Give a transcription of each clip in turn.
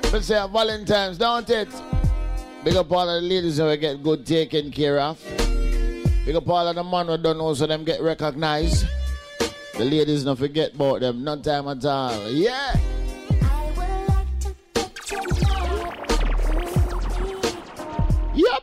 Let's say Valentine's, don't it? Big up all of the ladies who get good taken care of. Big up all of the men who don't know so them get recognized. The ladies don't forget about them, no time at all. Yeah! Yep!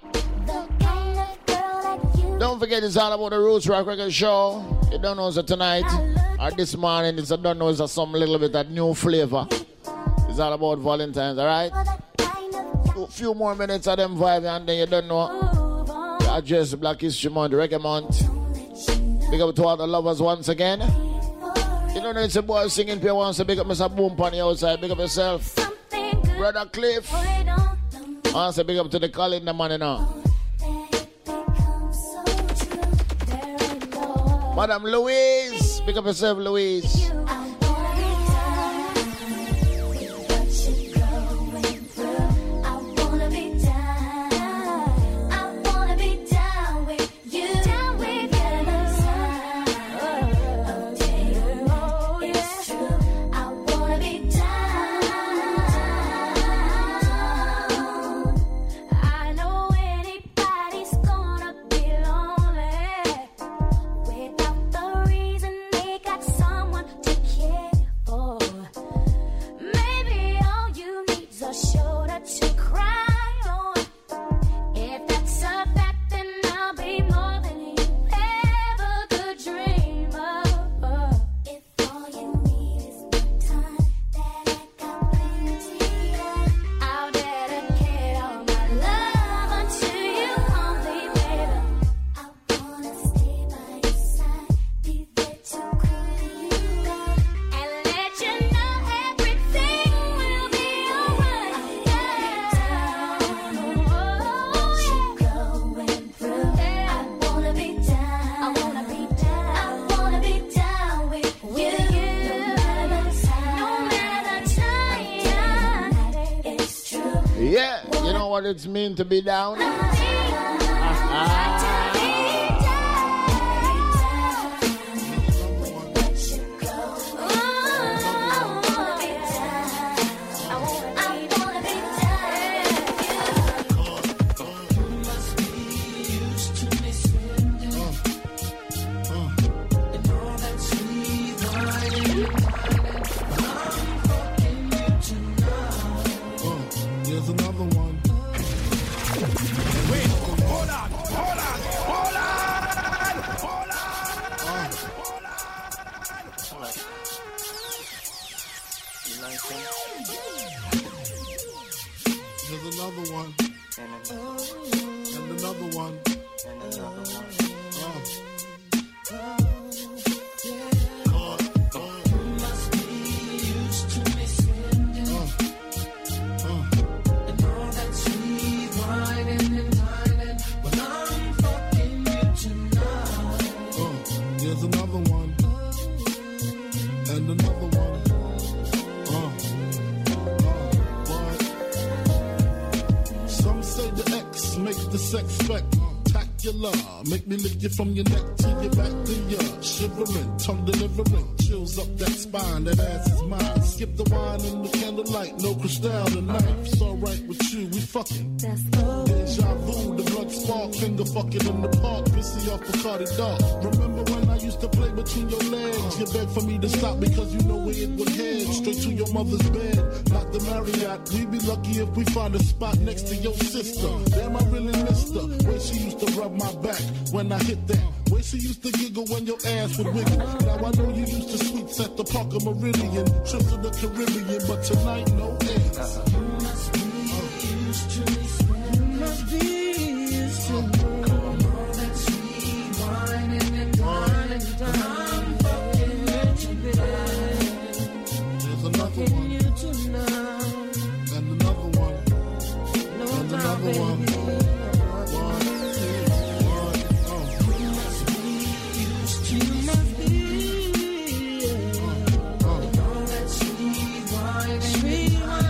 Don't forget it's all about the Roots Rock Record Show. You don't know so tonight or this morning, it's a don't know it's some little bit of new flavor. It's all about Valentine's, alright? A few more minutes of them vibes and then you don't know. The address Black History Month, Reggae Month. Big up to all the lovers once again. You don't know it's a boy singing here once, so big up Mr. Boom on the outside. Big up yourself. Brother Cliff. I want to say big up to the calendar man, you know. Madam Louise. Big up yourself, Louise. What it's mean to be down. Make me lick you from your neck to your back to your shivering, tongue delivering, chills up that spine, that ass is mine. Skip the wine and the candlelight, no crystal tonight. It's alright with you, we fucking. Deja vu, the blood spark, finger fucking in the park, pissy off Bacardi Dark. Remember when I used to play between your legs? You begged for me to stop because you know where it would head. Straight to your mother's bed, not the Marriott. We'd be lucky if we find a spot next to your sister. Damn, I really missed her. Way she used to rub my back when I hit that. Way she used to giggle when your ass would wiggle. Now I know you used to sweets at the Parker Meridian, trips to the Caribbean, but tonight no ends. You must be used to me. You must be used to me. All that sweet whining and dining time. Fucking with you, baby. There's another one. You tonight. And another one. No and another baby. One. Sweet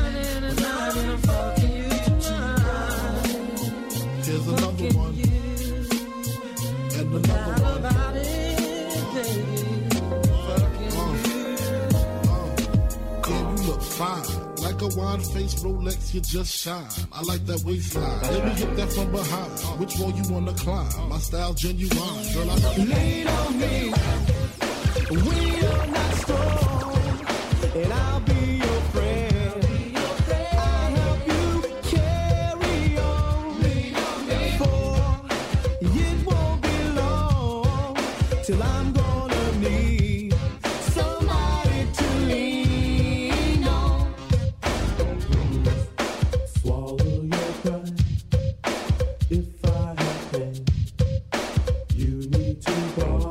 look fine. Like a wine-faced Rolex, you just shine. I like that waistline. Let me hit that from behind. Which wall you wanna climb? My style genuine. Girl, I love you. Lean on me. We are not strong. And I'll be your friend. I'll help you carry on. For it won't be long till I'm gonna need somebody to lean on. Swallow your pride. If I have pain, you need to borrow.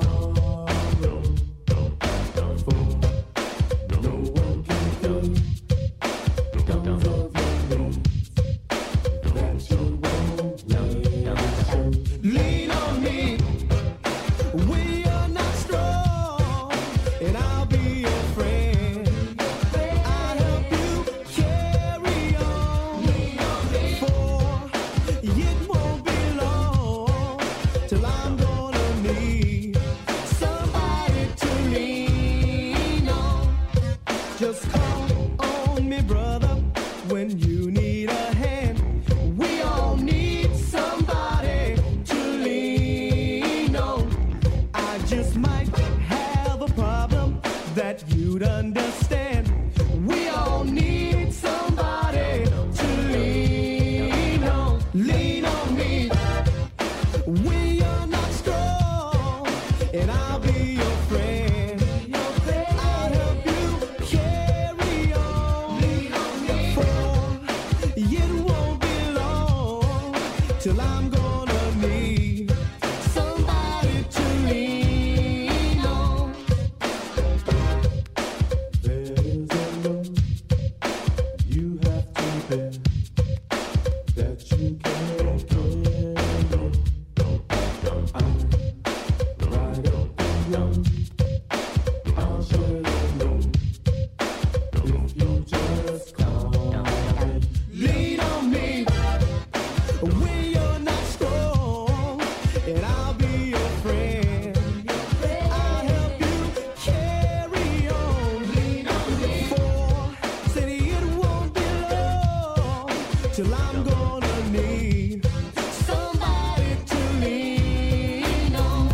For no one can fill those of your needs that you won't need. Lean on me. We are not strong, and I'll be your friend. I'll help you carry on. For it won't be long till I'm gonna need somebody to lean on. Just call on me, brother, when you need a hand. We all need somebody to lean on. I just might have a problem that you'd understand. We all need somebody to lean on. Lean on me. We are not strong, and I'll be your friend. I'll help you carry on. For it won't be long till I'm gonna need somebody to lean on. There is a load you have to bear that you can't carry. I'm right up beyond. I'll share the load if you just call me. Lean on me. We are not strong, and I'll be your friend. I'll help you carry on. For city it won't be long till I'm gonna need somebody to lean on.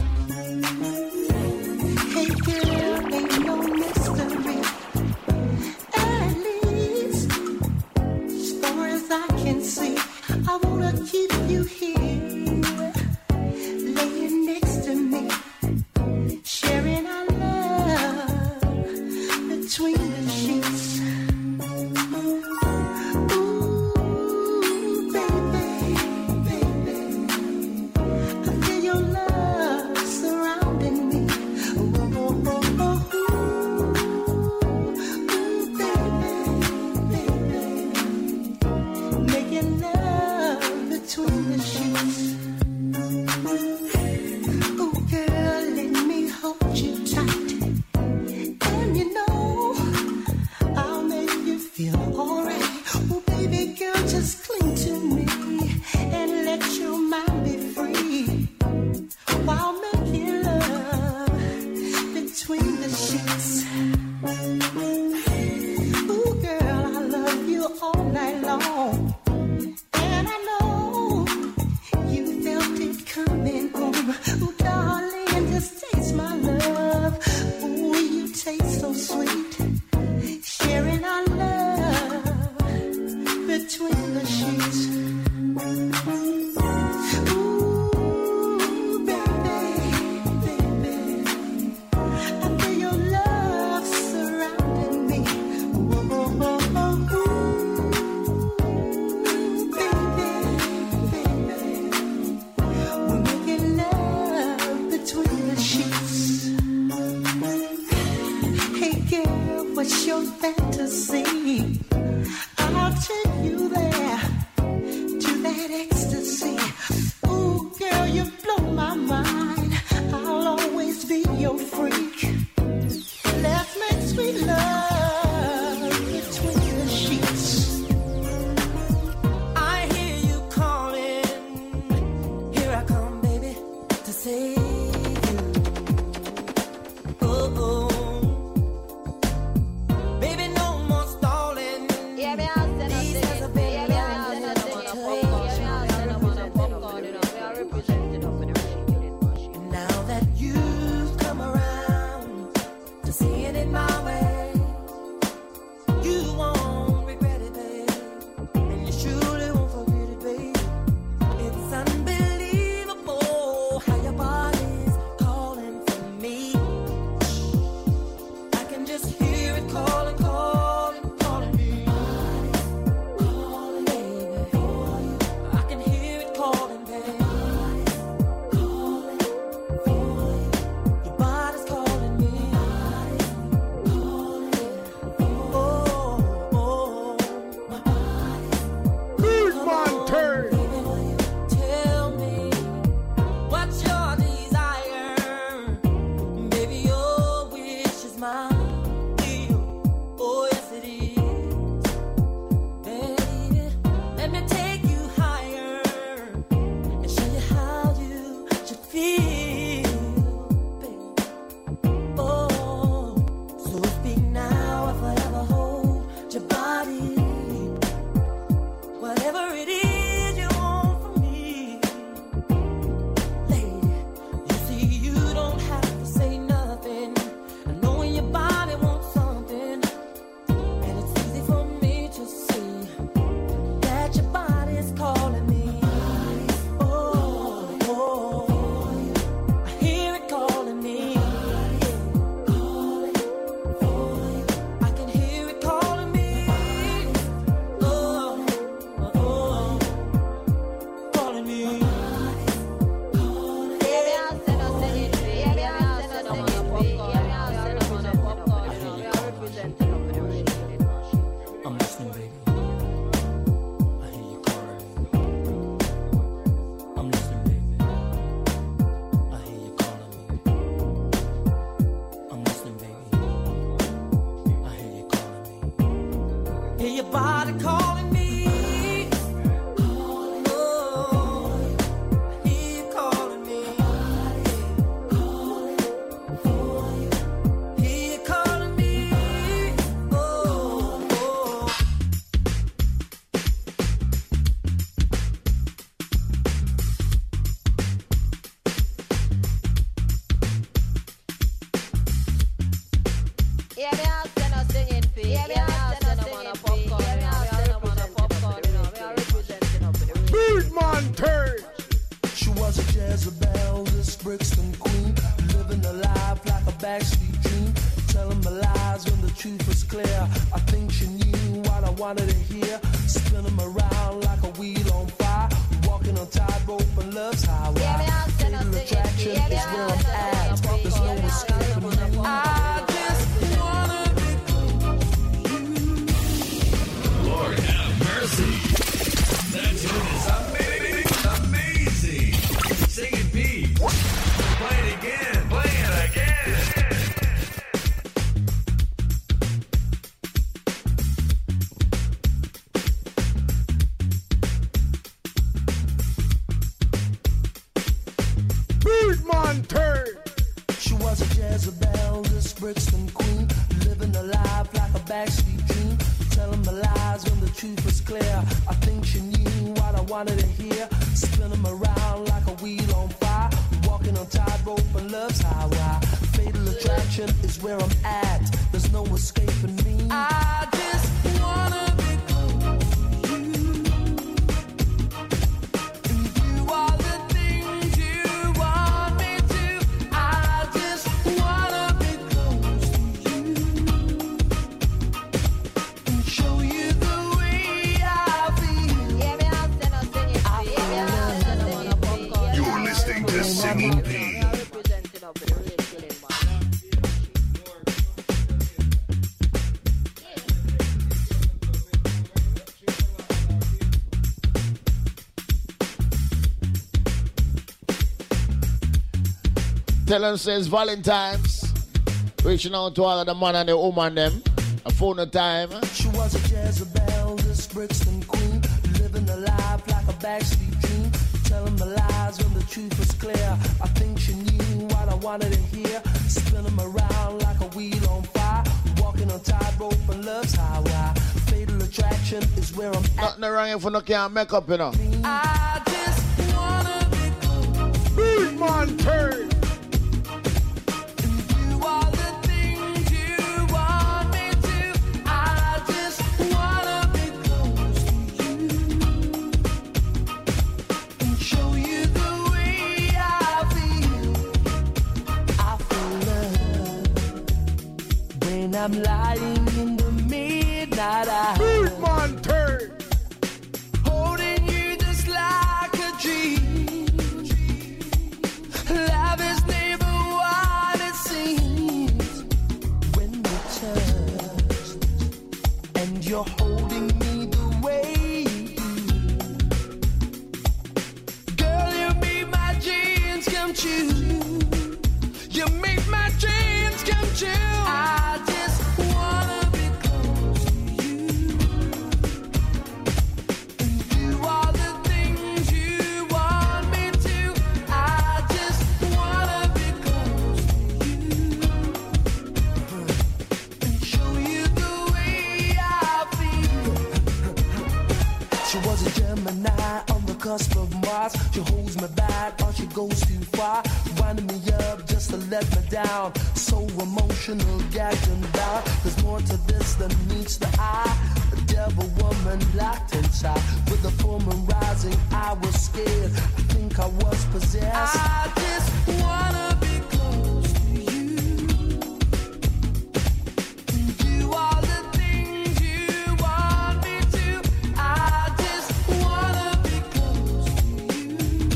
Hey girl, ain't no mystery. At least, as far as I can see, I wanna keep you here, laying next to me, sharing our love between the sheets. Ooh, baby, baby, I feel your love surrounding me. Ooh, ooh, baby, baby, making love between the sheets. Ooh, girl, let me hold you tight, and you know I'll make you feel alright. Ooh, baby girl, just cling to me and let your mind be free while making love between the sheets. Ooh, girl, I love you all night long, and I know you felt it coming on. Ooh, darling, just taste my love. Ooh, you taste so sweet, sharing our love Hear your body calling me. She was a Jezebel, this Brixton queen, living a life like a backstreet dream, telling me lies when the truth was clear. I think she knew what I wanted to hear, spinning me around like a wheel on fire, walking on tightrope and love's highway. Fatal attraction is where I'm at. There's no escaping me. I just wanna be close to you. Lord have mercy. That tune is amazing. Sing it, Pete. Play it again. Play it again. Birdman turn. She was a Jezebel, this Brixton queen, living a life like a backstreet dream, telling me lies when the truth was clear. I think she knew what I wanted to hear, spinning me around like a wheel on fire, walking on tightrope and love's highway. Fatal attraction is where I'm at. There's no escaping me. I just wanna be close to you. And do all the things you want me to. I just wanna be close to you. And show you the way I feel. You're listening to Singing Pete. Tell them says Valentine's. Reaching out to all of the man and the woman them. A phone time. She was a Jezebel, this Brixton queen, living a life like a backstreet dream, telling me lies when the truth was clear. I think she knew what I wanted to hear, spinning me around like a wheel on fire, walking on tightrope and love's highway. Fatal attraction is where I'm at. Nothing wrong if you no can't make up, you know. I just wanna be close. Birdman turn. I'm lying in the midnight hour. Birdman turn. Holding you just like a dream. Love is never what it seems. When we touch and you're holding me the way you do. Girl, you make my dreams come true. You make my dreams come true. I just wanna be close to you and do all the things you want me to. I just wanna be close to you and show you the way I feel. She was a Gemini on the cusp of Mars. She holds me back or she goes too far, winding me up just to let me down. So emotional, gagged and bound. There's more to this than meets the eye. A devil woman locked inside. With the full moon rising, I was scared. I think I was possessed. I just wanna be close to you and do all the things you want me to. I just wanna be close to you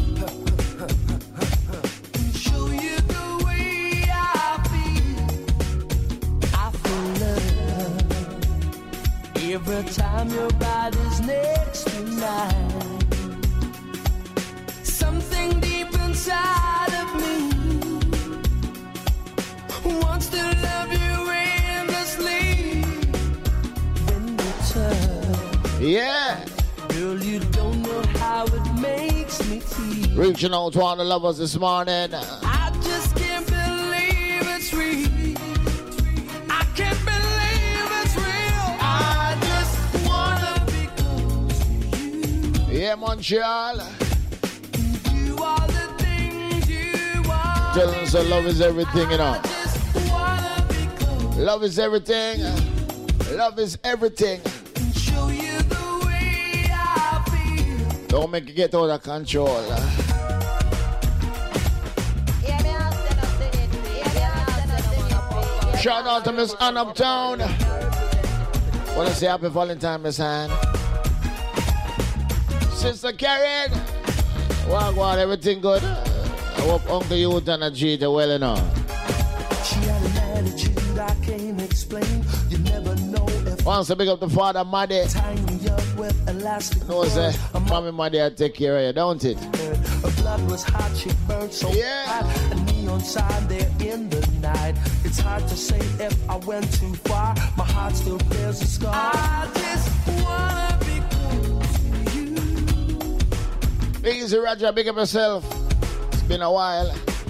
and show you the way I feel. I feel love every time your body's next to mine. Something deep inside of me wants to love you endlessly. When we touch Yeah. Girl, you don't know how it makes me feel. Reaching out to all the lovers this morning. I just can't believe it's real. I can't believe it's real. I just wanna be close to you. Yeah, Montreal. Do all the things you want. Tell them so love is everything, you know. I just wanna be close. Love is everything. Love is everything. And show you the way I feel. Don't make it get out of control. Shout out to Miss Ann Uptown. Wanna say happy Valentine, Miss Ann. Sister Karen. Wow, everything good? I hope Uncle Youth and a G are well enough. She had an attitude I can't explain. You never know if Once I big up the father, Maddie. tying me up with elastic No, say, cords. mommy, Maddie, I take care of you, don't it? Her blood was hot, she burned so Yeah. hot. A neon sign there in the night. It's hard to say if I went too far. My heart still bears a scar. I just wanna be close to you. Easy, Roger, big up yourself. It's been a while.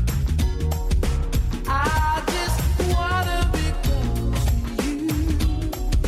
I just wanna be close to you.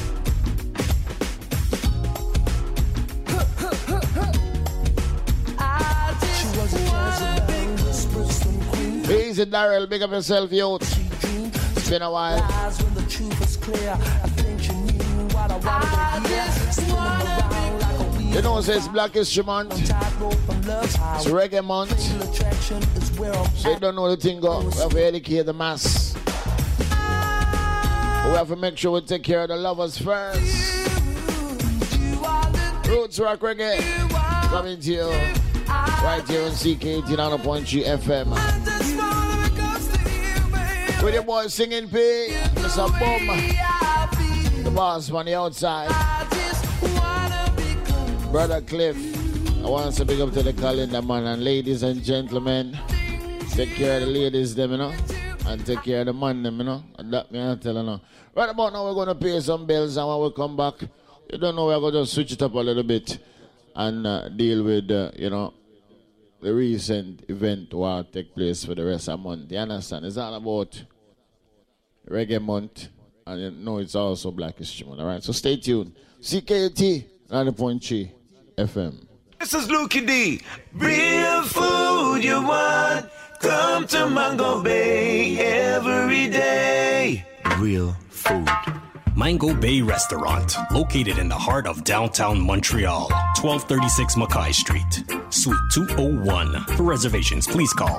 I just wanna be close to you. Easy, Daryl, big up yourself, youth. It's been a while. Eyes when the truth was clear. I think you knew what I wanted to hear. Spinning around like a wheel. You know, it's Black History Month. Tightrope on love's highway. It's Reggae Month. Fatal attraction is where I'm So you at. don't know the thing go. We have to educate the mass. We have to make sure we take care of the lovers first. Roots Rock Reggae coming to you right here on CK89.3 FM. With your boy singing P, Mr. Boom, the boss on the outside. Brother Cliff, I want to big up to the calendar man, and ladies and gentlemen, take care of the ladies them, you know, and take care of the man them, you know, and that me I tell you now. Right about now we're going to pay some bills, and when we come back, you don't know, we're going to switch it up a little bit and deal with, you know, the recent event will take place for the rest of the month. You understand? It's all about Reggae Month, and you know it's also Black History Month, all right? So stay tuned. CKT 90.3 FM. This is Lukey D. Real food you want, come to Mango Bay every day. Real food. Mango Bay Restaurant, located in the heart of downtown Montreal, 1236 Mackay Street, Suite 201. For reservations, please call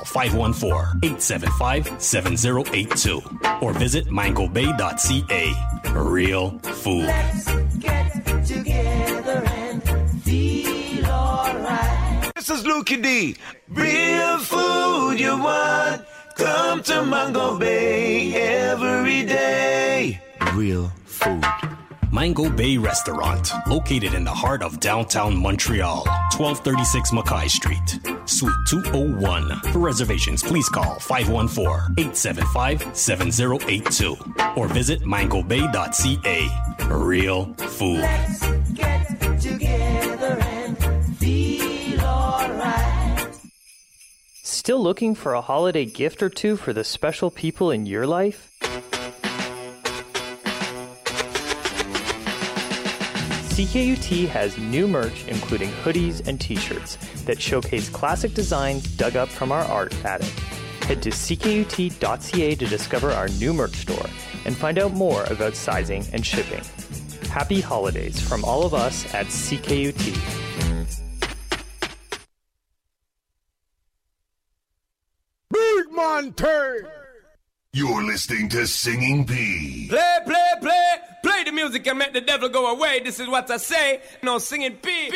514-875-7082 or visit mangobay.ca. Real food. Let's get together and feel alright. This is Lukey D. Real food you want, come to Mango Bay every day. Real food. Mango Bay Restaurant, located in the heart of downtown Montreal, 1236 Mackay Street, Suite 201. For reservations, please call 514-875-7082 or visit mangobay.ca. Real food. Let's get together and feel alright. Still looking for a holiday gift or two for the special people in your life? CKUT has new merch including hoodies and t-shirts that showcase classic designs dug up from our art attic. Head to ckut.ca to discover our new merch store and find out more about sizing and shipping. Happy holidays from all of us at CKUT. Big man turn. You're listening to Singing P. Play, play, play. Play the music and make the devil go away. This is what I say. No singing P.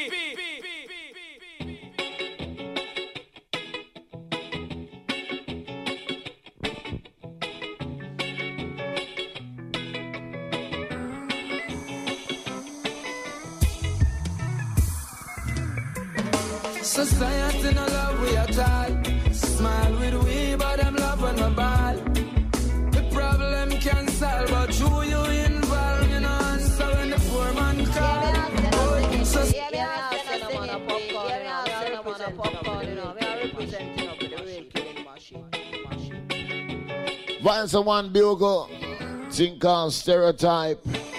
Society no love we at all. Smile with we, but them love when we ball. The problem can solve, but who you involve, you know, answer when the poor man call. Oh, Vance One Bugle, thing called Stereotype.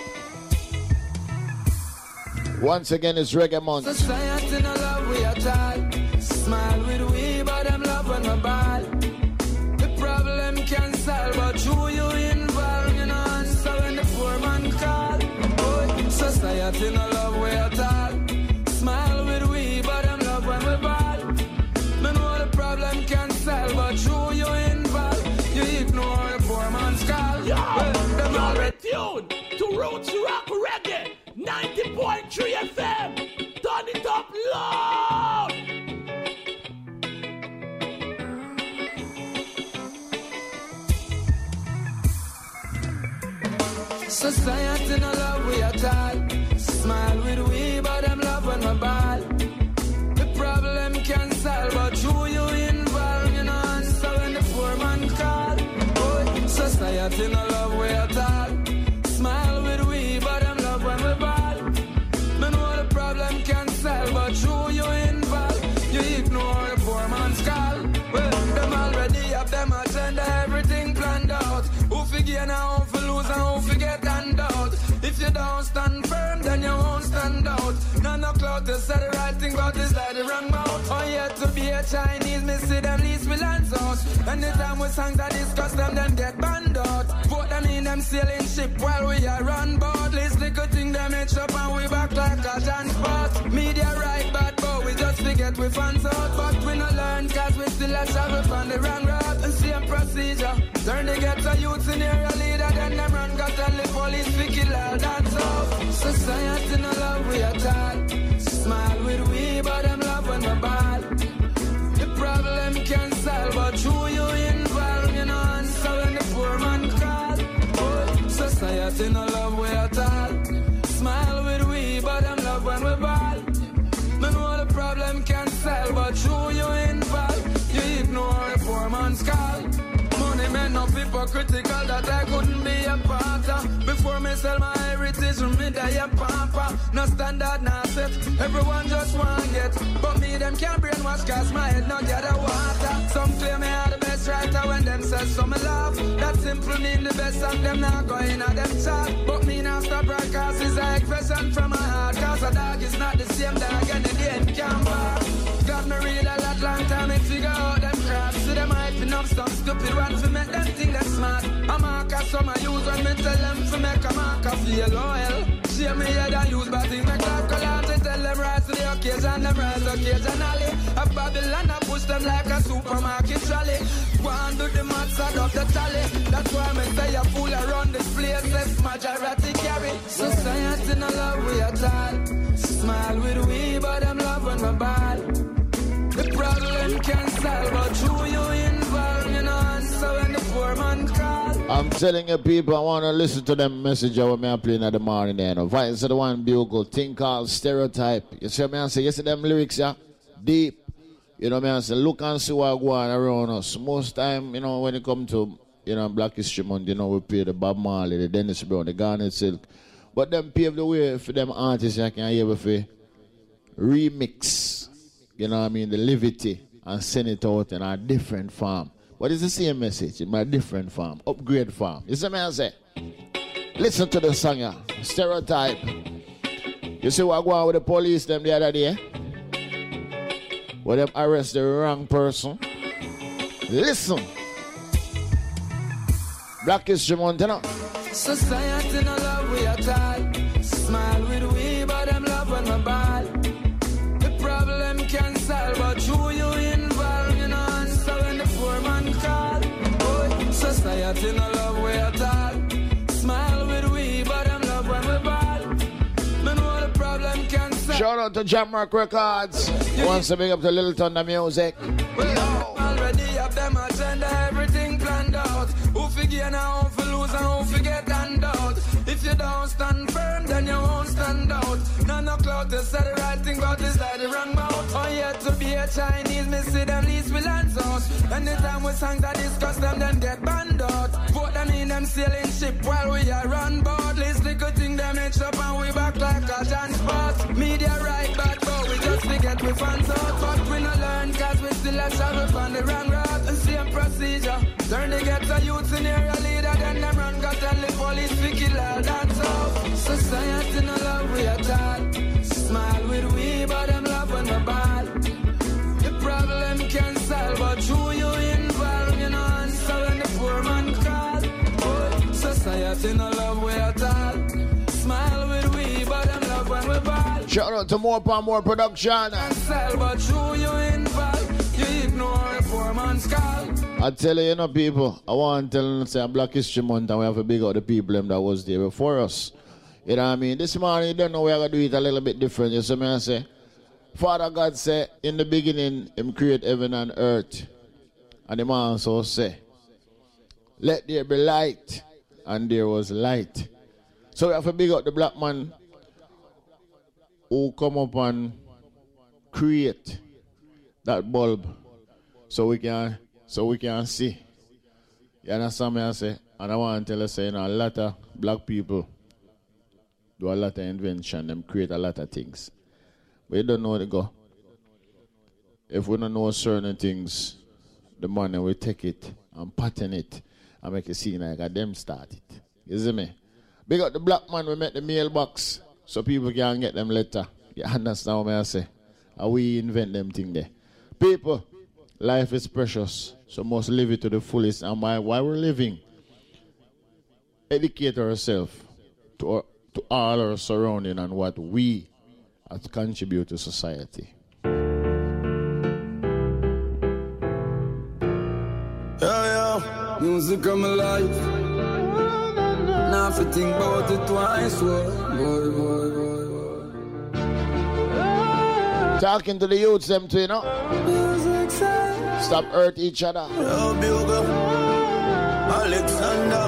Once again, it's Reggae Month. Society no love we at all. Smile with we, but them love on my ball. The problem can solve, but who you involve, you know, answer when the poor man call. Oh, society no love we at all. Smile with we, but them love when we ball. Me know the problem can solve, but who you involve, you ignore the poor man's call. Yo, you're tuned to Roots Rock Reggae 90.3 FM. Turn it up loud. Society no love we at all. Smile with we, but them love when we ball. The problem can solve, but who you involve, you know, answer when the poor man call. Oh, society no love we at all. Smile with we, but them love when we ball. Me know the problem can solve, but who you involve, you ignore the poor man's call. Well, them already have them agenda, everything planned out. Who figure now, who lose and who forget and out. If you don't stand firm, then you won't stand out. None of clout to say the right thing, but it's like the wrong mouth. Oh, yet to be a Chinese, me see them least we land sauce. Anytime we songs that discuss them, then get banned out. Put them in them sailing ship while we are run board. This little thing them itch up and we back like a transport. Media right bad, but we just forget we fans out. But we no learn, cause we still a travel on the wrong road. And same procedure. Turn to get a youth in area leader, then them run, got tell the police we kill all that's off. Society no love we at all. Smile with we, but them love when we ball. The problem can solve, but who you involve, you know, answer when the poor man call. Oh, society no love we at all. Smile with we, but them love when we ball. Me know the problem can solve, but who you involve, you ignore the poor man's call. Money men no hypocritical that I couldn't be a part of. Before me sell my heritage, me die a pamper. No standard, no set, everyone just want get. But me them can't brainwash cause my head not gather water. Some claim me are the best writer when them say some laugh. That simple mean the best and them not going at them chat. But me now stop broadcast is a expression from my heart. Cause a dog is not the same dog and the day can't bark. Got me read a lot long time and figure out them crap. See them hyping up some stupid ones to make them think they're smart. A marker some I use when me tell them to make a marker feel loyal. Share me head and use but things make life collapse. They tell them rise to the occasion, them rise occasionally. A Babylon I push them like a supermarket trolley. Go and do the maths, add up the tally. That's why me say a fool around this place, less majority carry. Society no love we at all. Smile with we, but them love when we ball. The problem can solve, but who you involve, you know, answer when the poor man call. I'm telling you people, I want to listen to them message I me playing at the morning there. No? Vance the One Bugle, thing called Stereotype. You see me I say, you see them lyrics, yeah? Deep. You know me I say, look and see what go on around us. Most time, you know, when it come to, you know, Black History Month, you know, we play the Bob Marley, the Dennis Brown, the Garnet Silk. But them pave the way for them artists I can hear for remix. You know what I mean? The levity and send it out in a different form. But it's the same message in my different form. Upgrade form. You see me I say? Listen to the song here. Stereotype. You see what go on with the police them the other day? Where them arrest the wrong person. Listen. Black History Month, you know? Society no love we at all. Smile with we, but them love when we ball. The problem can solve, but who you involve, you know, answer when the poor man call. Oh, society no love we at all. Smile with we, but them love when we ball. Me know the problem can solve. Shout out to Jamrock Records. Once a big up to Little Thunder Music. Well, already have them agenda, everything planned out. Who figure now, who lose and who forget and out. If you don't stand firm, then you won't stand out. None of clout to say the right thing, but it's like the wrong mouth. Oh, yet to be a Chinese, me see them least we land sauce. Anytime we songs that discuss them, then get banned out. Put them in them sailing ship while we are run board. This little thing them itch up and we back like a transport. Media right back, but we just forget we fans out. But we no learn, cause we still a travel on the wrong road. And same procedure, turn to get a youth in area leader, then them run got tell the police we kill all. That's how society no love we at all. Smile with we, but them love when we ball. The problem can solve, but who you involve, you know, answer when the poor man call. Oh, society no love we at all. Smile with we, but them love when we ball. Shout out to More Palm More Production. But who you involve, you ignore the poor man's call. I tell you, people, I want to tell you, say, Black History Month, and we have to big out the people that was there before us. You know what I mean? This morning, you don't know we're going to do it a little bit different. You see me, I say, Father God said, in the beginning, Him create heaven and earth. And Him also say, let there be light. And there was light. So we have to big out the black man who come up and create that bulb so we can see. You understand me, I say? And I want to tell you, say, a lot of black people do a lot of invention, them create a lot of things. But you don't know where to go. If we don't know certain things, the money we take it and pattern it and make it seem like them start it. You see me? Big up the black man, we make the mailbox so people can get them letter. You understand what I say? And we invent them thing there. People, life is precious, so must live it to the fullest. And while we're living, educate ourselves to all our surrounding and what we have to contribute to society. Yeah, music of my life. Now if you think about it twice, boy. Talking to the youths, them too, you know. Stop hurt each other. Yo, Bugle, Alexander.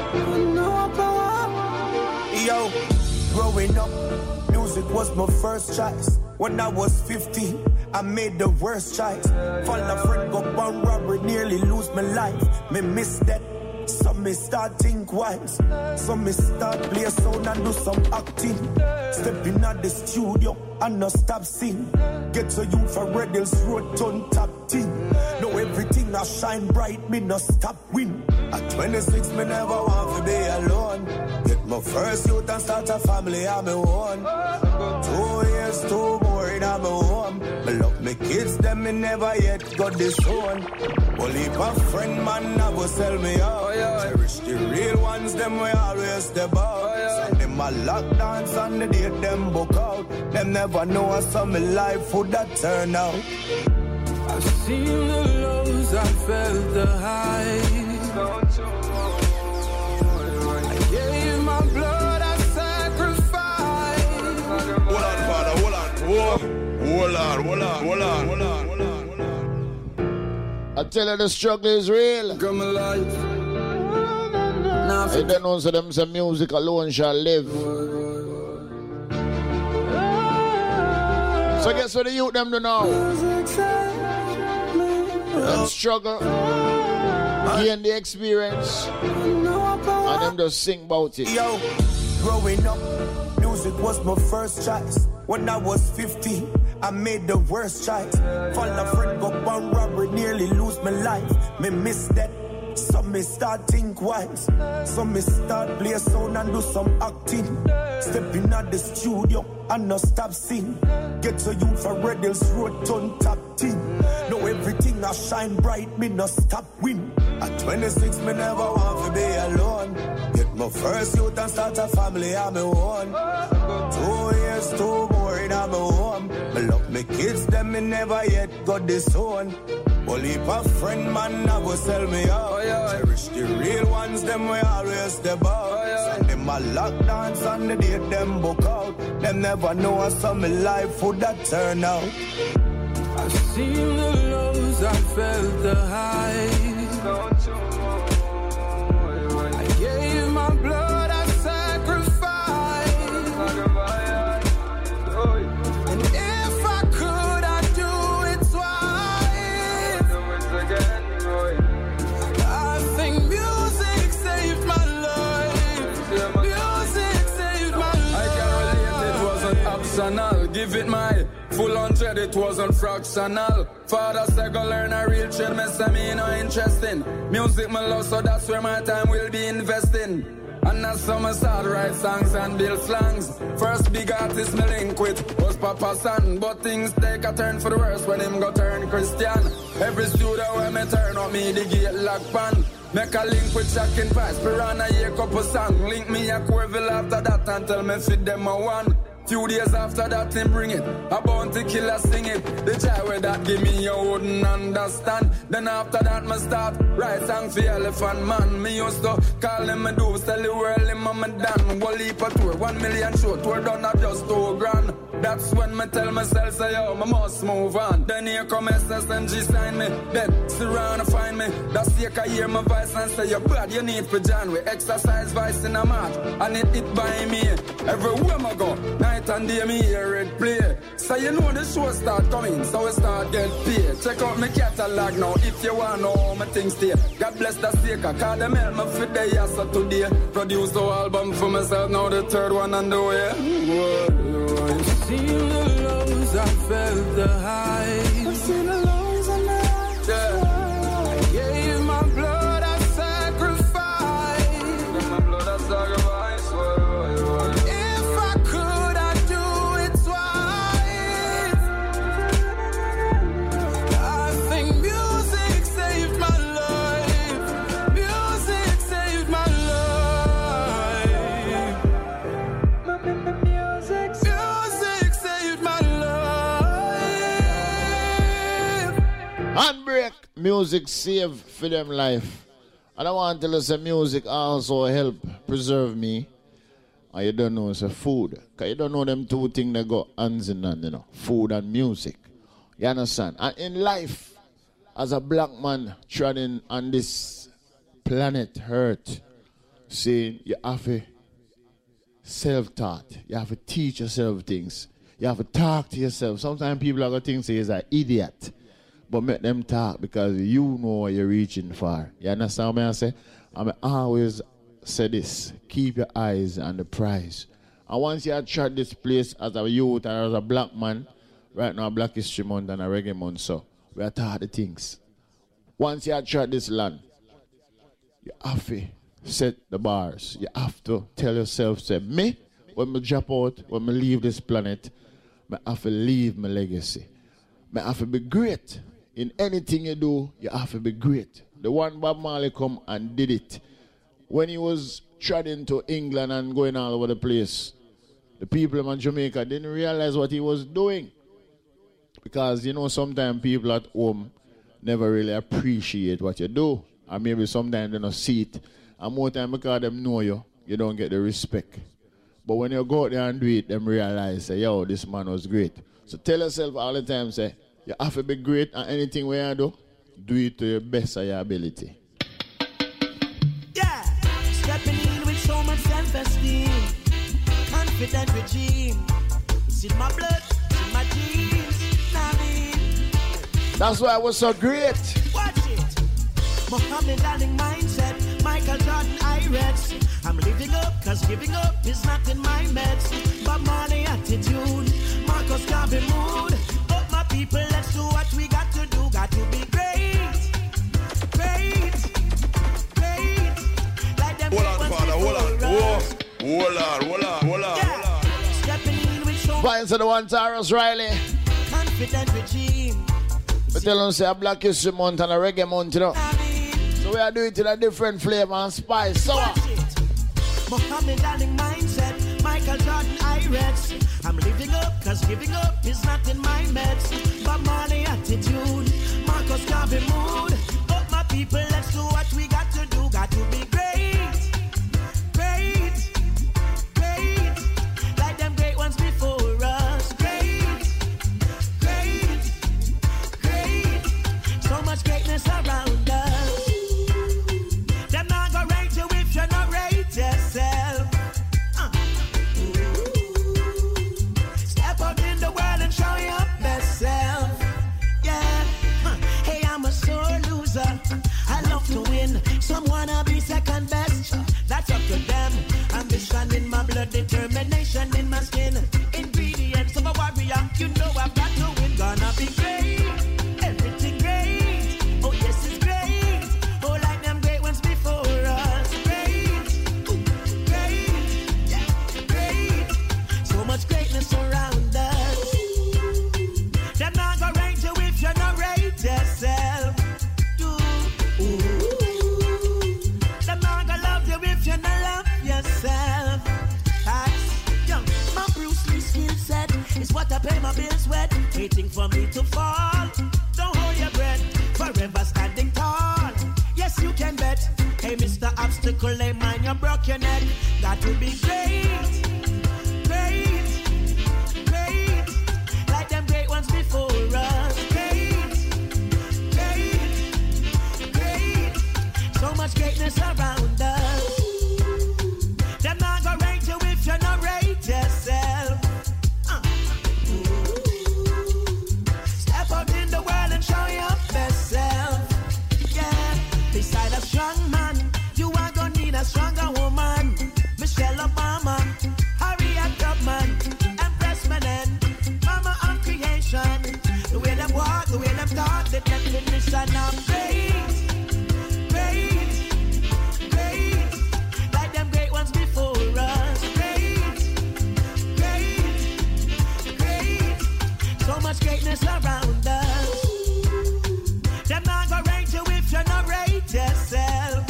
Yo, growing up, music was my first choice. When I was 15, I made the worst choice. Fall a friend, go bomb robbery, nearly lose my life. Me miss that. So me start think wise. So me start play sound and do some acting. Stepping at the studio and not stop sing. Get to you for Red Hills Road, turn top team. Know everything I shine bright, me no stop win. At 26, me never want to be alone. Get my first youth and start a family on my own. 2 years, 2 more in my home. Me love me kids, them me never yet got this one. Only my friend man never sell me out. Cherish the real ones, them we always step out. Send them a lock dance and the date them book out. Them never know how some life would that turn out. I've seen the lows, I felt the highs. I gave my blood, I sacrificed. Hold on, Father, hold on. Hold on. I tell you the struggle is real. Come alive. I don't know so them say music alone shall live. So guess what the youth them do now? Them struggle, gain the experience, and them just sing about it. Yo, growing up, music was my first choice. When I was 15, I made the worst choice. Fall a friend, go bomb robbery, nearly lose my life. Me miss that. So me start think wise. So me start play sound and do some acting. Stepping at the studio and not stop sing. Get to you for Red Hills Road, turn top team. Know everything I shine bright, me no stop win. At 26, me never want to be alone. Get my first youth and start a family on my own. 2 years, 2 more in my home. Me love me kids, them me never yet got this one. Only a friend man never sell me out. Cherish the real ones, them we always step out. Send them a lock dance and the date them book out. Them never know how some life would that turn out. I've seen the lows, I felt the highs. I gave my blood, I sacrificed. And if I could, I'd do it twice. I think music saved my life. Music saved my life. I can relate, it was an personal. Give it my full 100, it wasn't fractional. Father said go learn a real trade, me say me no interesting. Music me love, so that's where my time will be investing. And that's how I start write songs and build slangs. First big artist me link with was Papa San. But things take a turn for the worse when him go turn Christian. Every studio where me turn up me the gate lock pan. Make a link with Jack and Vice, Piranha, a couple song. Link me a Corville after that and tell me fit them a one. Few days after that, him bring it. A bounty killer sing it. The joy with that give me you wouldn't understand. Then after that, me start write song for Elephant Man. Me used to call him a do, tell the world him a me done. One leap a tour, 1 million show, tour done at just 2 grand. That's when me tell myself, say yo, me must move on. Then here come SSMG sign me. Then still round to find me. That's the I hear my voice and say, you're bad, you need for John. We exercise vice in a march, and it by me. Everywhere I go, night and day me hear it play. So you know the show start coming, so we start get paid. Check out my catalog now, if you want know how my things stay. God bless the staker, call them help me for the year so today. Produce the album for myself, now the 3rd one on the way. Whoa, I've seen the lows, I felt the highs. I've seen the lows and the highs. Yeah. I gave my blood, I sacrificed. My blood, I sacrificed. If I could, I'd do it twice. I think music saved my life. Music saved my life. Music saved my life. Handbrake, music save for them life. And I want to tell you say music also help preserve me. And you don't know it's a food. Because you don't know them two things that go hands in hand, you know. Food and music. You understand? And in life, as a black man treading on this planet Earth, see, you have to self-taught. You have to teach yourself things. You have to talk to yourself. Sometimes people are going to think say you're an idiot. But make them talk because you know what you're reaching for. You understand what I say? I always say this. Keep your eyes on the prize. And once you have tried this place as a youth and as a black man, right now Black History Month and a Reggae Month, so we are taught the things. Once you have tried this land, you have to set the bars. You have to tell yourself, say, me, when I drop out, when I leave this planet, I have to leave my legacy. I have to be great. In anything you do, you have to be great. The one Bob Marley come and did it. When he was treading to England and going all over the place, the people in Jamaica didn't realize what he was doing. Because, you know, sometimes people at home never really appreciate what you do. Or maybe sometimes they don't see it. And more time because them know you, you don't get the respect. But when you go out there and do it, them realize, say, yo, this man was great. So tell yourself all the time, say, you have to be great at anything where you do it to your best of your ability. Yeah, stepping in with so much self-esteem, confident regime. It's in my blood, it's in my genes. I mean, that's why I was so great. Watch it. Muhammad Ali mindset, Michael Jordan Irex. I'm living up, cause giving up is not in my meds. Bob Marley attitude, Marcus Garvey mood. But my people, let's do what we got to do. Got to be great, great, great. Like them hold on, father, hold on. Yeah. Stepping in with so Vines to the one, Tarrus Riley. confident regime. But tell them say a Black History Month and a Reggae Month, you know. So we are doing it in a different flavor and spice. So Muhammad Ali mindset, Michael Jordan Irex. I'm living up, cause giving up is not in my meds. Bob Marley attitude, Marcus Garvey mood. But my people, let's do what we got to do. Got to be great, great, great. Like them great ones before us. Great, great, great. So much greatness around us. Them not gonna rate you if you not rate yourself. Step out in the world and show your best self. Yeah. Hey, I'm a sore loser. I love to win. Some wanna be second best. You know I've got to win, gonna be great. Everything great. Oh yes, it's great. Oh, like them great ones before us. Great, ooh, great, yeah, great. So much greatness around us. Them not gonna rate you if you not rate yourself. Them not gonna love you if you not love yourself. My Bruce Lee skill set is what I pay my bills with. Waiting for me to fall. Don't hold your breath. Forever standing tall. Yes, you can bet. Hey, Mr. Obstacle, hey man, you broke your neck. Got to be great, great, great. Like them great ones before us. Great, great, great. So much greatness around us. Them not gonna rate you if you not rate yourself. Step out in the world and show your best self. Yeah, beside a strong man, you are gonna need a stronger woman. Michelle Obama, Harriet Tubman, Empress Menen, Mama of creation. The way them walk, the way them talk, the definition of great, great, great. Like them great ones before us. Great, great, great. So much greatness around us. Them not gonna rate you if you not rate yourself.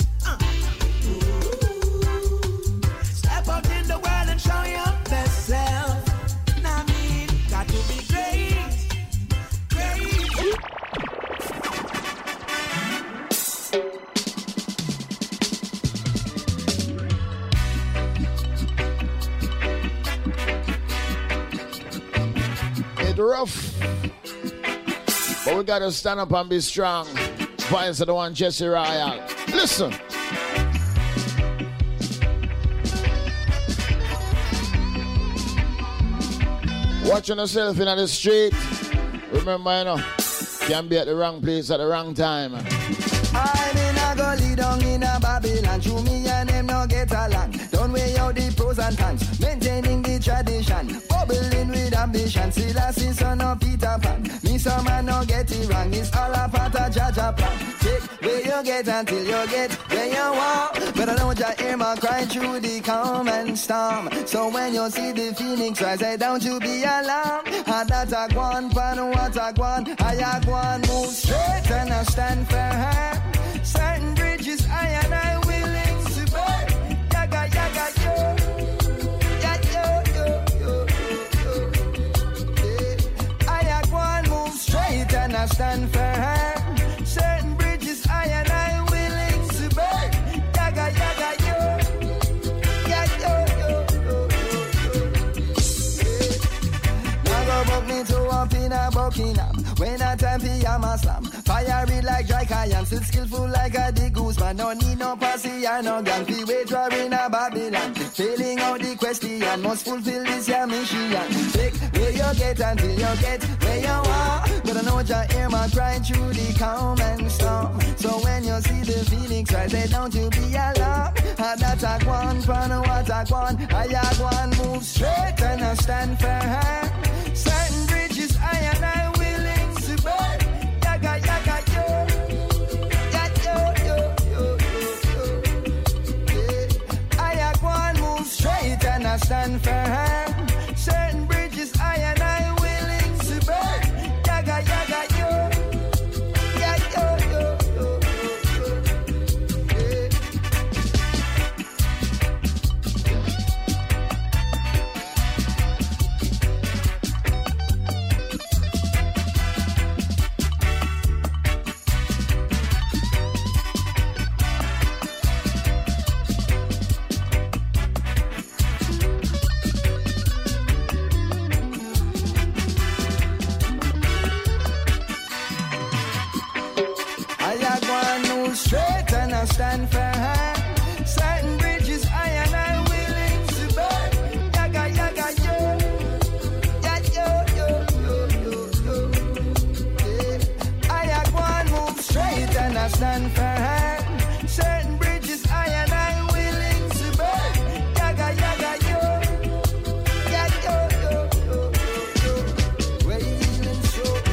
Step out in the world and show your best self. Nah, I mean, got to be great, great. It's rough, but we gotta stand up and be strong. Vines are the one, Jesse Royal. Listen. Watching yourself in the street. Remember, you know, can't be at the wrong place at the wrong time. I'm in a gully down in a Babylon. Show me and them no get along. Don't weigh out the pros and cons. Maintaining the tradition. Bubbling with ambition. Still a see son of Peter Pan. Me some man no get it wrong. It's all a part of Jaja plan. Take where you get until you get where you want. But I don't just hear my cry through the calm and storm. So when you see the phoenix rise, I don't you be alarmed. And that I go pan what I go on. I go on move straight and I stand for her. Certain bridges I and I willing to burn. Yaga, yaga, yo. Yaga, yo, yo, yo, yo. I go and move straight and I stand for her. Certain bridges I and I willing to burn. Yaga, yaga, yo. Yaga, yo, yo, yo, yo. Now go book me to up in a Buckingham. When I time pyjama slam. Fiery like dry cayenne, still skillful like a the goose man. No need no posse or no gang. Fee wait in a Babylon. Failing out the question, must fulfill this your mission. Take where you get until you get where you are. But I know you hear my crying through the calm and storm. So when you see the Phoenix rise, say don't you be alarmed. And that I go on, pan what I go on. I go and move straight and I stand for her. Certain bridges I and I willing to burn. Yaga, yaga, yo. Yaga, yo, yo, yo, yo. Yeah. I go and move straight and I stand for her. Certain bridges I and I willing to burn. Yaga, yaga, yo. Yaga, yo, yo, yo, yo. Yeah.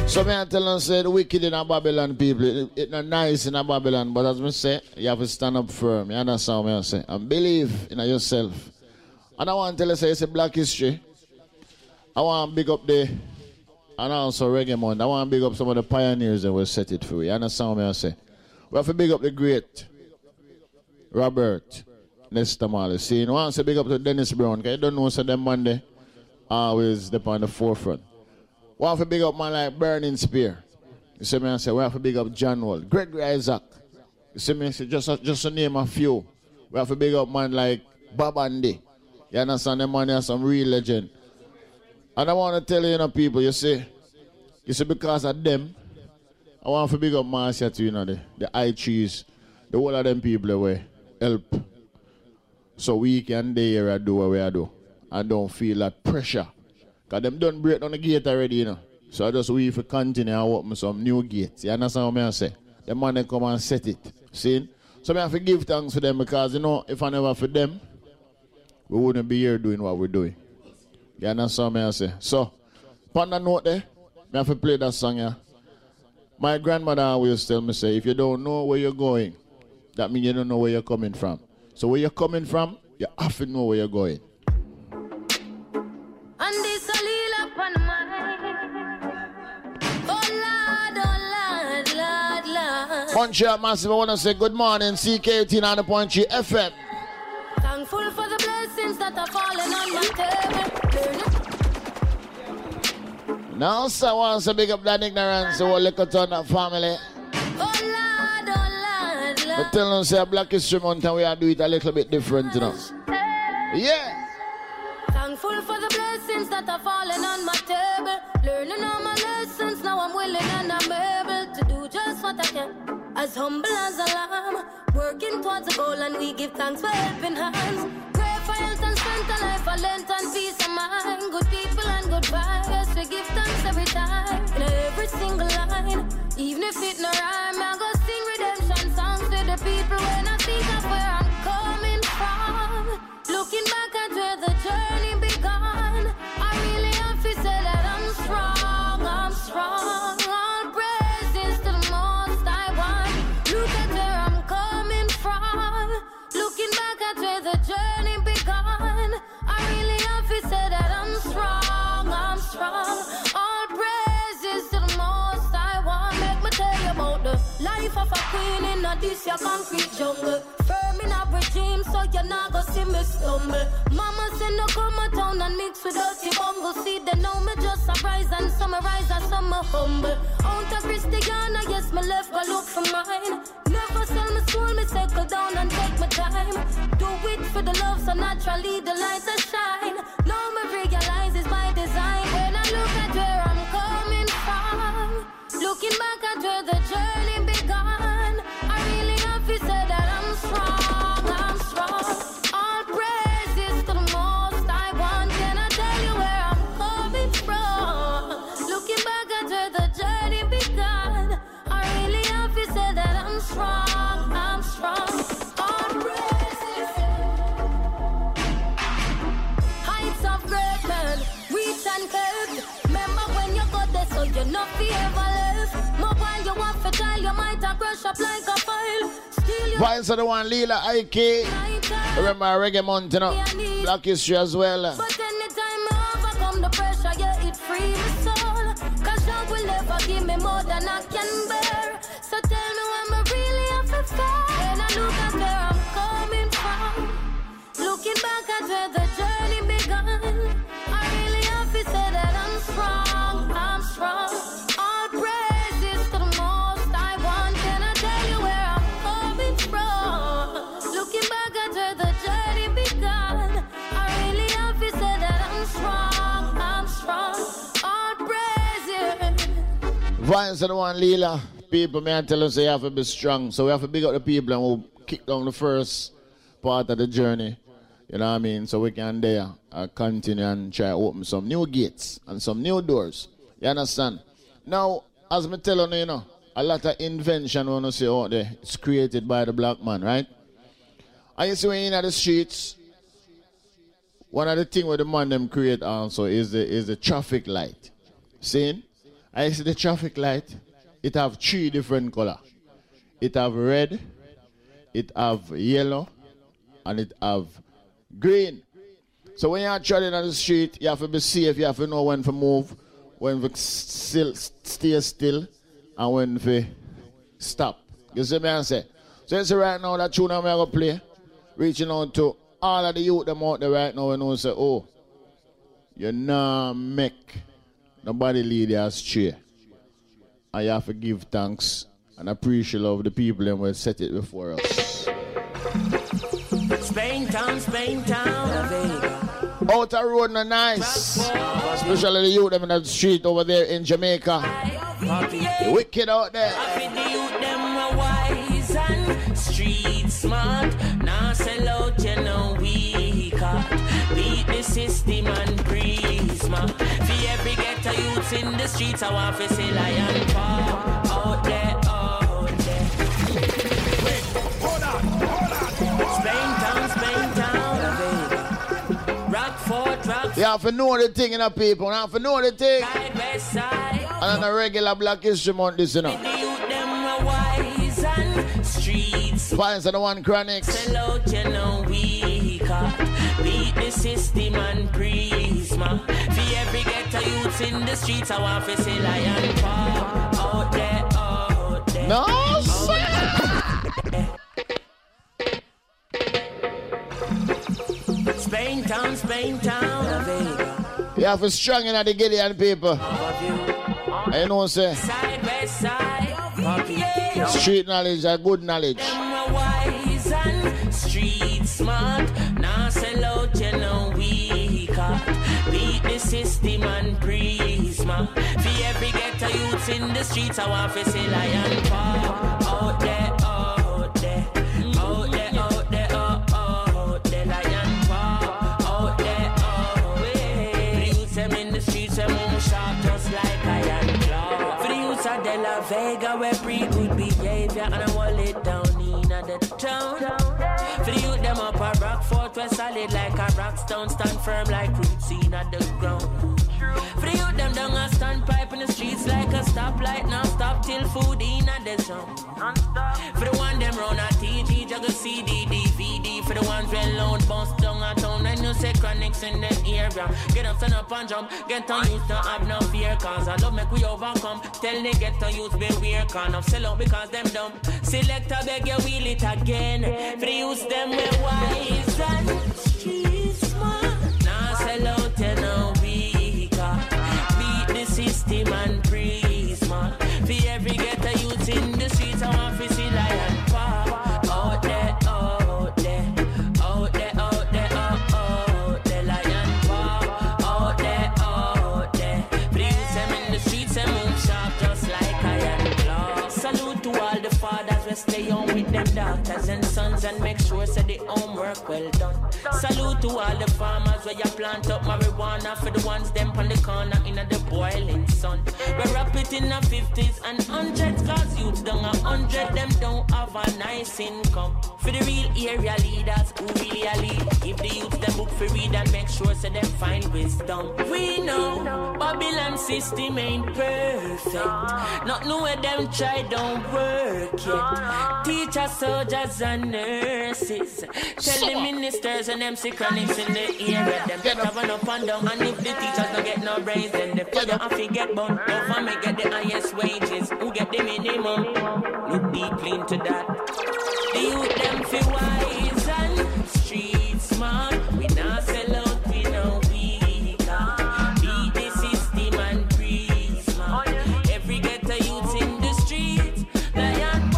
So me I tell them say the wicked in a Babylon people, it's not nice in a Babylon, but as me say, you have to stand up firm. You understand what I say? And believe in yourself. And I want to tell you say it's a Black History. I want to big up the and also Reggae Month. I want to big up some of the pioneers that will set it free. You understand what I say? We have to big up the great Robert Nesta Marley. See, I want to big up to Dennis Brown, because you don't know so them Monday always step on the forefront. We have to big up man like Burning Spear. You see me I say, we have to big up John Wall, Gregory Isaac. You see me I say, just to name a few. We have to big up man like Bob Andy. You understand, them man are some real legend. And I want to tell you, people, you see because of them, I want to big up Marcia too, the high trees, the whole of them people away help. So we can there do what we do. And don't feel that pressure. Because them done break down the gate already, So I just wait for continue and open some new gates. You understand what I say? The man they come and set it. See? So I have to give thanks for them because, if I never for them, we wouldn't be here doing what we're doing. You understand what I say? So, on that note there, I have to play that song here. My grandmother always tell me, say, if you don't know where you're going, that means you don't know where you're coming from. So where you're coming from, you have to know where you're going. And this a little up on oh Lord, Montreal Massive, I want to say good morning, CKUT 90.3 FM. Thankful for the blessings that are falling on my table. Now, so I want to big up that ignorance, the whole little ton of family. Oh Lord, But tell them, say, Black History Month, and we are do it a little bit different, Yeah. Thankful for the blessings that are falling on my table. Learning all my lessons, now I'm willing and I'm able to do just what I can. As humble as a lamb, working towards a goal, and we give thanks for helping hands. Pray for health and strength, a life, a length and peace of mind. Good people and good vibes, we give thanks every time. In every single line, even if it no rhyme, I go sing redemption songs to the people when I think of where I'm coming from. Looking back at where the journey began, I really have to say that I'm strong, I'm strong. All praises to the most I want. Look at where I'm coming from. Looking back at where the journey began, I really have to say that I'm strong, I'm strong. All praises to the most I want. Make me tell you about the life of a queen in a this your concrete jungle. Firm in a regime, so you're not gonna see me stumble. Mama said no come a town and mix with dirty bungle. See they know me just a rise and some a rise and some a humble. Out of Christiana, yes me left go look for mine. Never sell my soul, me settle down and take my time. Do it for the love, so naturally the lights are shine. Now me realize it's my design. When I look at where I'm coming from, looking back at where the journey began, I really have to say that I'm strong, I'm strong. All praises to the most I want. Can I tell you where I'm coming from? Looking back at where the journey began, I really have to say that I'm strong, I'm strong. All praises. Heights of great men, reach and curved. Remember when you got there, so you're not ever left. More while you want to die, you might have brush up like a file. Vines are the one, Lila, Ike. Remember Reggae Month, Black History as well. But anytime I overcome the pressure, yeah, it free my soul. Cause God will never give me more than I can bear. So tell me when I really have to fight. When I look at where I'm coming from, looking back at where the journey began, I really have to say that I'm strong, I'm strong. All praises to the most I want. Can I tell you where I'm coming from? Looking back at where the journey began, I really have to say that I'm strong, I'm strong. All praises. Vines are the one, Lila. People, may I tell us, they have to be strong. So we have to big up the people and we'll kick down the first part of the journey. You know what I mean? So we can there continue and try to open some new gates and some new doors. You understand? Now, as me tell you, a lot of invention we want to see out there, it's created by the black man, right? And you see when you're in the streets, one of the things where the man them create also is the traffic light. See? I see the traffic light. It have 3 different color. It have red, it have yellow, and it have green. So when you're traveling on the street, you have to be safe. You have to know when to move, when to stay still, and when to stop. You see me I say? So you see right now that tune I'm going to play, reaching out to all of the youth them out there right now and who say, oh, you not make nobody lead you astray. And you have to give thanks and appreciate love the people that will set it before us. Spain town. Outer road no nice. Especially the youth them in the street over there in Jamaica. The wicked out there. The youth them are wise and street smart. Now sell out, you know we caught. Beat the system and breathe smart. For every ghetto youths in the streets, I want to say lion paw. Out there. Wait, hold on. Spain town. Rockford. You have to know the thing, you know, people. You have to know the thing. Side. And on a regular Black History Month, this, you know. The youth them are wise and streets. Finds the one chronics. Sell out, you know we caught. Beat the system and prisma. For every ghetto youths in the streets, I want to say lion paw. Out there. No, sir. Spain town. You have to strong in the Gideon people. I know, sir. Street knowledge is good knowledge. Wise and street smart. Now sell out, you know we caught. Beat the system and prisma. For every ghetto youths in the streets, I want to say lion paw. Out there. Lion paw. Out there. For the youths them in the streets, they move sharp just like iron claw. For the youths of De La Vega, we're pretty good behavior, and I want it down in the town. For the youth them up a Rockfort, we're solid like a rock stone, stand firm like roots in the ground. For the youth them down a standpipe in the streets like a stoplight, now stop till food in the zone. For the one them round a TG, juggle CD, DVD. For the ones well loud, bounce down a town, and you say chronics in the area. Get up, stand up and jump, get on youth, don't have no fear, cause I love make we overcome. Tell the get on youth, beware, can't have sell out because them dumb. Select a beg you wheel it again. For the youth them we wise and street smart. Now sell out, you know we got. Beat the system and prisma. For every ghetto youth in the streets, I want to see lion paw. Out there. Lion paw. Out there. For the youth them in the streets, they move sharp just like iron claw. Salute to all the fathers, we stay home with them daughters and sons and make sure so the homework well done. Salute to all the farmers where you plant up marijuana for the ones them on the corner in the boiling sun. We wrap it in the 50s and 100s, cause youths down 100 them don't have a nice income. For the real area leaders who really lead, give the youths the book for read and make sure so them find wisdom. We know Babylon system ain't perfect. Not know where them try don't work yet. Teachers, soldiers and nurses. Tell the ministers and them sick chronics in the area. Them get up and up and down. And if the teachers don't get no brains, then the fire have to get burned. No family get the highest wages. Who get the minimum? Look deeply into that. The youth them feel wise and street smart. We not sell out, we know we can. Beat the system and prisma. Every ghetto youth in the streets. Lion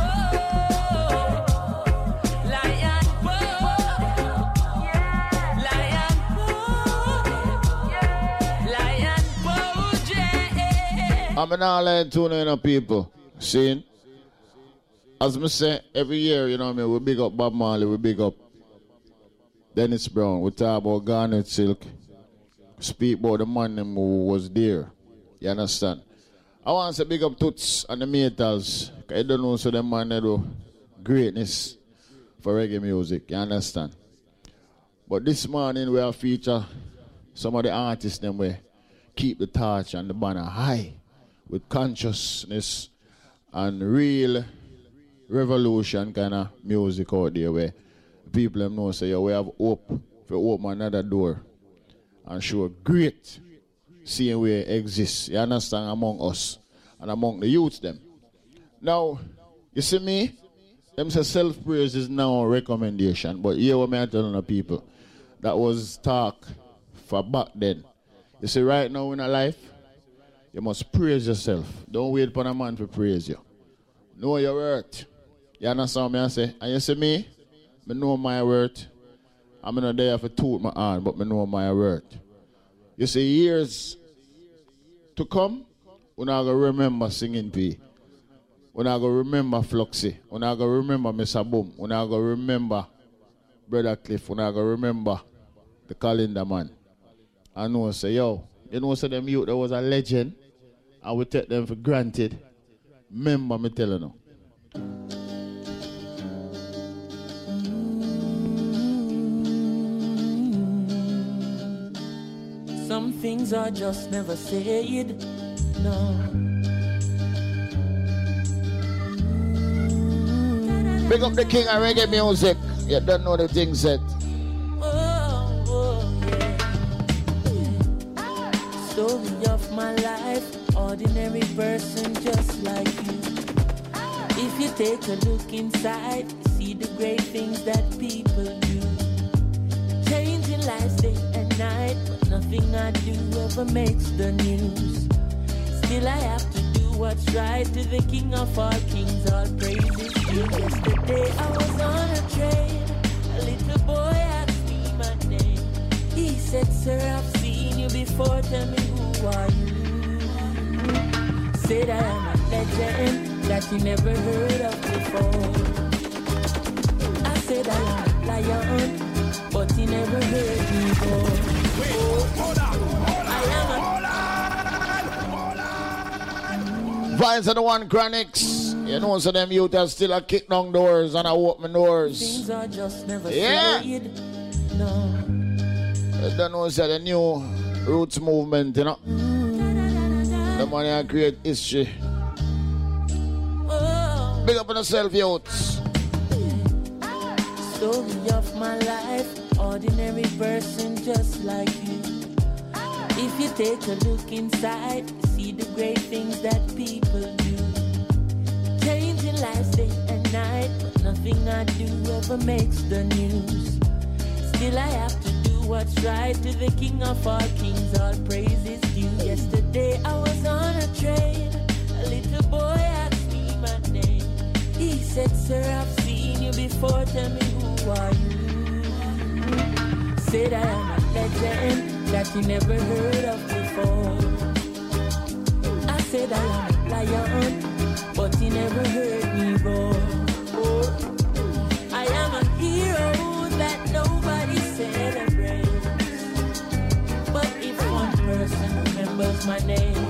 I'm not lying to people. See? As I say, every year, you know what I mean, we big up Bob Marley, we big up Dennis Brown, we talk about Garnet Silk, speak about the man who was there. You understand? I want to say big up Toots and the Metals, because I don't know, so them man they do greatness for reggae music. You understand? But this morning we have feature some of the artists them way keep the torch and the banner high with consciousness and real revolution kind of music out there where people them know say, we have hope to open another door and show great seeing where it exists. You understand? Among us and among the youths them. Now, you see me? Them say self-praise is now a recommendation, but here what I'm telling the people, that was talk for back then. You see, right now in a life, you must praise yourself. Don't wait for a man to praise you. Know your worth. You understand me I say? And you see me? I know my worth. I'm not there for toot my hand, but I know my worth. You see, years to come, we're not going to remember Singing P. We're not going to remember Fluxy. We're not going to remember Mr. Boom. We're not going to remember Brother Cliff. We're not going to remember the Calendar Man. I know, say, yo, you know, say them youth, there was a legend. I would take them for granted. Remember me telling you. Some things are just never said, no. Big up the king of reggae music. You don't know the thing said. Story of my life, ordinary person just like you. If you take a look inside, see the great things that people do. Changing lives day and night, but nothing I do ever makes the news. Still I have to do what's right to the King of all kings, all praises due. Yesterday I was on a train, a little boy asked me my name. He said, sir, I've seen you before, tell me who are you? Said I am a legend that you never heard of before. I said I am a lion, but he never heard me before. Hold on. Vines are the one Chronics. You know, so them youth are still a kick down doors and I open doors. Things are just never yeah. said, no. I don't know, so the new roots movement, you know. The money I create history. Big up on yourself, youths. Story of my life, ordinary person just like you. If you take a look inside, see the great things that people do. Changing lives day and night, but nothing I do ever makes the news. Still I have to do what's right to the King of all kings, all praises due. Yesterday I was on a train, a little boy asked me my name. He said, sir, I've seen you before, tell me who are you? Said I am a legend that you never heard of before. I said I am a lion, but you never heard me roar. I am a hero that nobody celebrates. But if one person remembers my name,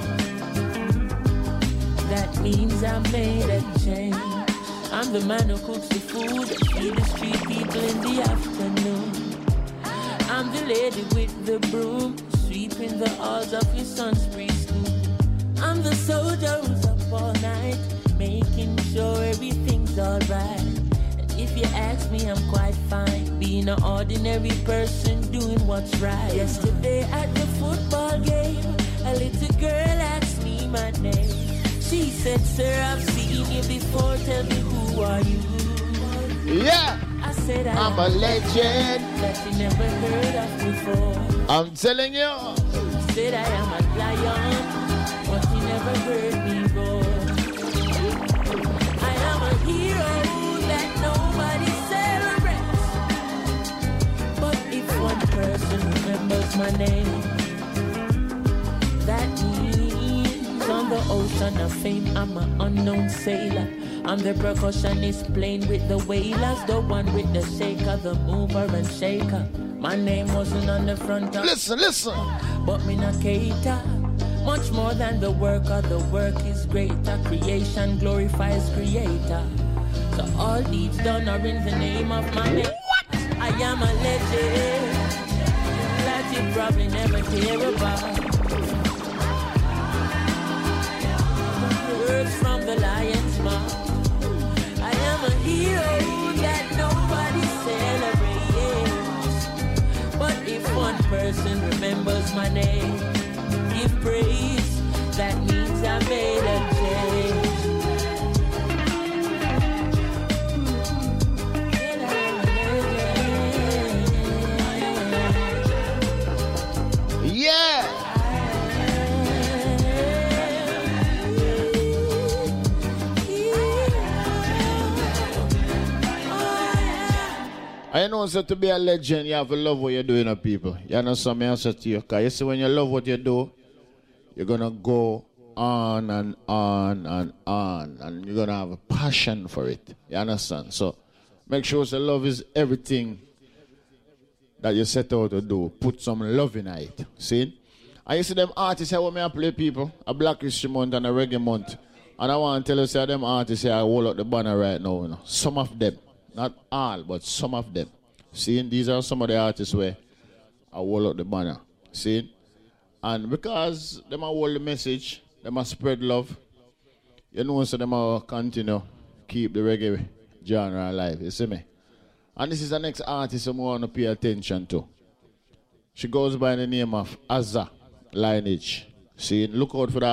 that means I made a change. I'm the man who cooks the food, feed the street people in the afternoon. I'm the lady with the broom, sweeping the halls of your son's preschool. I'm the soldier who's up all night, making sure everything's alright. And if you ask me, I'm quite fine, being an ordinary person doing what's right. Yesterday at the football game, a little girl asked me my name. She said, sir, I've seen you before, tell me who are you? Yeah! I said I'm a legend that you never heard of before. I'm telling you. I said I am a lion, but you never heard me roar. I am a hero that nobody celebrates. But if one person remembers my name, that means on the ocean of fame I'm an unknown sailor. I'm the percussionist playing with the wailers, the one with the shaker, the mover and shaker. My name wasn't on the front of... Listen. But me not cater. Much more than the worker is greater. Creation glorifies creator. So all deeds done are in the name of my name. What? I am a legend that you probably never hear about. that's my name. Give praise, that means I made a change. Yeah. I know so to be a legend, you have to love what you're doing, people. You know something else to you. Because you see, when you love what you do, you're going to go on and on and on. And you're going to have a passion for it. You understand? So make sure the love is everything that you set out to do. Put some love in it. See? And you see them artists here when I play people, a Black History Month and a Reggae Month. And I want to tell you, say, them artists here, I hold up the banner right now. You know. Some of them. Not all, but some of them. See, these are some of the artists where I hold up the banner. See? And because them are hold the message, them are spread love, you know, so them are continue keep the reggae genre alive. You see me? And this is the next artist I want to pay attention to. She goes by the name of Azza Lineage. See, look out for that.